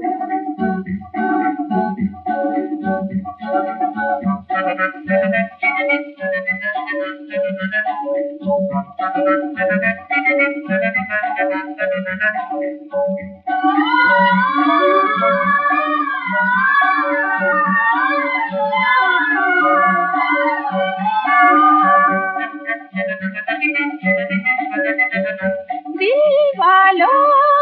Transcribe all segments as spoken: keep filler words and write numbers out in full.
दीवालो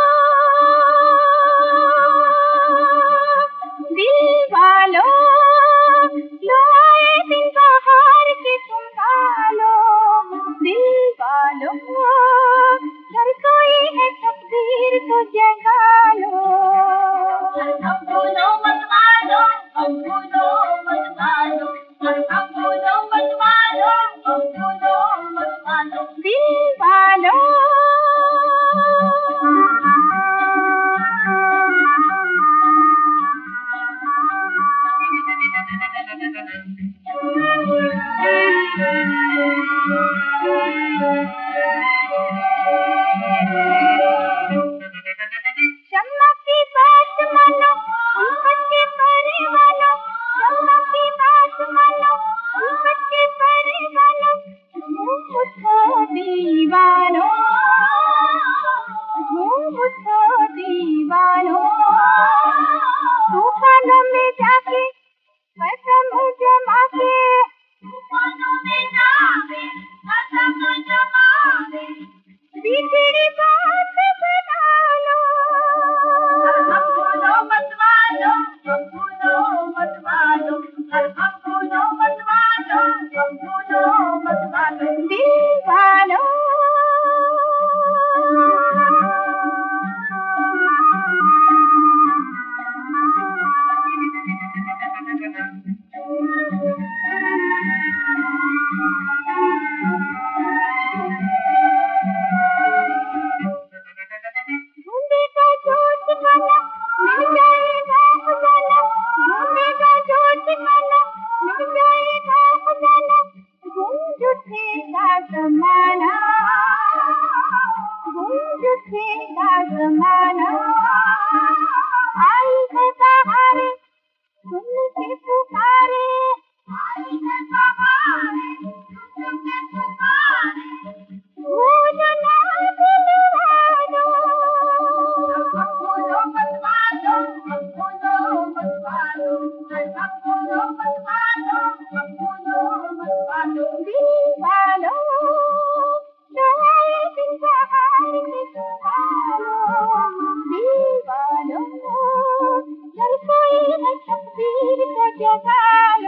दीवालो लो आए दिन बाहर के तुम डालो दीवालो घर कोई है तकदीर तो जगा लो हम बोलो मत मानो हम बोलो मत मानो हम बोलो मत मानो हम बोलो मत मानो दीवालो शम्मा की बात मानो उल्फत के परे वालों शम्मा की बात मानो उल्फत के परे वालों झूम उठो दीवानो झूम उठो दीवानो तूफानों में जाके कसम जमा के तूफानों में जाके कसम जमा के बिगड़ी बात बना लो हम बोलो मत मानो हम बोलो मत मानो हम बोलो मत मानो हम बोलो मत मानो दीवानो ढूंढेगा जो ठिकाना मिल जाएगा खजाना ढूंढेगा जो ठिकाना मिल जाएगा खजाना गूंज उठेगा ज़माना गूंज उठेगा ज़माना आई है बहारे सुन के पुकारे आई है बहारे सुन के पुकारे भूल ना दिलवानो हम बोलो मत मानो हम बोलो मत मानो हम बोलो मत मानो हम बोलो मत मानो दीवानो जो आए दिन बाहर के संभालो दीवानो घर कोई है तकदीर को जगा